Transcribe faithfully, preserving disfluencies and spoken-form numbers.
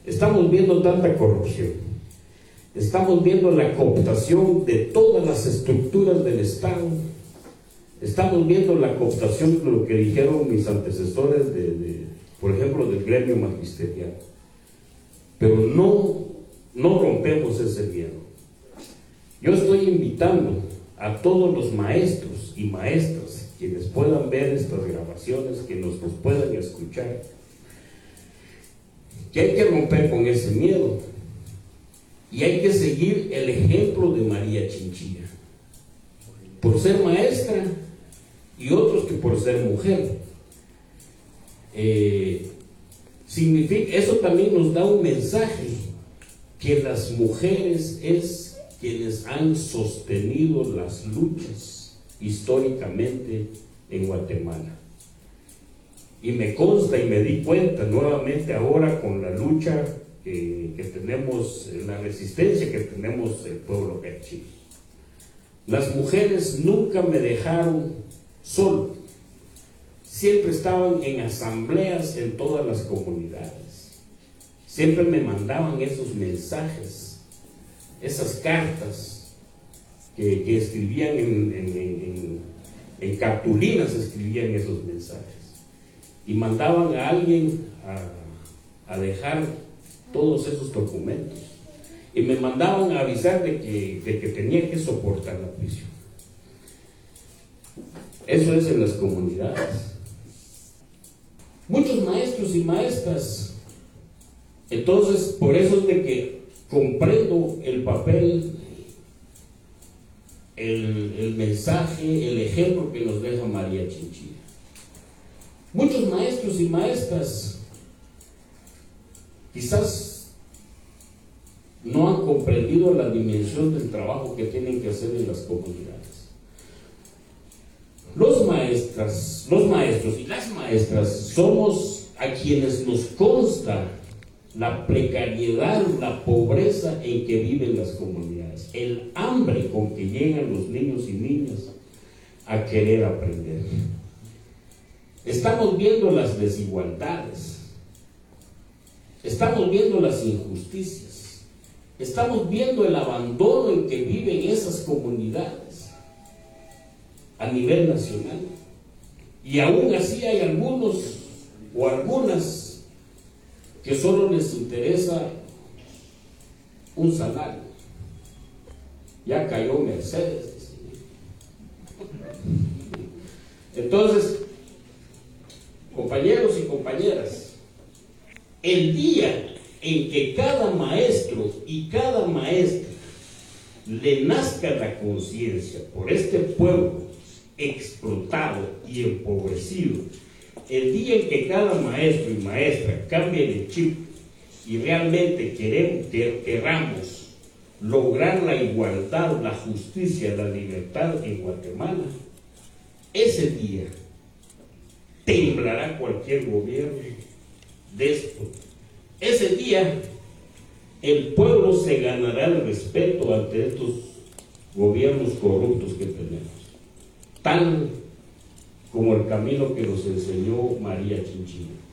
Estamos viendo tanta corrupción, estamos viendo la cooptación de todas las estructuras del Estado, estamos viendo la cooptación de lo que dijeron mis antecesores, de, de, por ejemplo, del gremio magisterial. Pero no, no rompemos ese miedo. Yo estoy invitando a todos los maestros y maestras quienes puedan ver estas grabaciones, que nos, nos puedan escuchar, que hay que romper con ese miedo y hay que seguir el ejemplo de María Chinchilla, por ser maestra y otros que por ser mujer. Eh, significa, eso también nos da un mensaje, que las mujeres es quienes han sostenido las luchas históricamente en Guatemala. Y me consta y me di cuenta nuevamente ahora con la lucha que, que tenemos, la resistencia que tenemos el pueblo quechí. Las mujeres nunca me dejaron solo, siempre estaban en asambleas en todas las comunidades, siempre me mandaban esos mensajes, esas cartas que, que escribían en, en, en, en cartulinas, escribían esos mensajes. Y mandaban a alguien a, a dejar todos esos documentos. Y me mandaban a avisar de que, de que tenía que soportar la prisión. Eso es en las comunidades. Muchos maestros y maestras. Entonces, por eso es de que comprendo el papel, el, el mensaje, el ejemplo que nos deja María Chinchilla. Muchos maestros y maestras quizás no han comprendido la dimensión del trabajo que tienen que hacer en las comunidades. Los maestras, los maestros y las maestras somos a quienes nos consta la precariedad, la pobreza en que viven las comunidades, el hambre con que llegan los niños y niñas a querer aprender. Estamos viendo las desigualdades, estamos viendo las injusticias, estamos viendo el abandono en que viven esas comunidades a nivel nacional. Y aún así hay algunos o algunas que solo les interesa un salario. Ya cayó Mercedes. Entonces, compañeros y compañeras, el día en que cada maestro y cada maestra le nazca la conciencia por este pueblo explotado y empobrecido, el día en que cada maestro y maestra cambie de chip y realmente queremos, que, queramos lograr la igualdad, la justicia, la libertad en Guatemala, ese día temblará cualquier gobierno déspota. Ese día el pueblo se ganará el respeto ante estos gobiernos corruptos que tenemos, tal como el camino que nos enseñó María Chinchilla.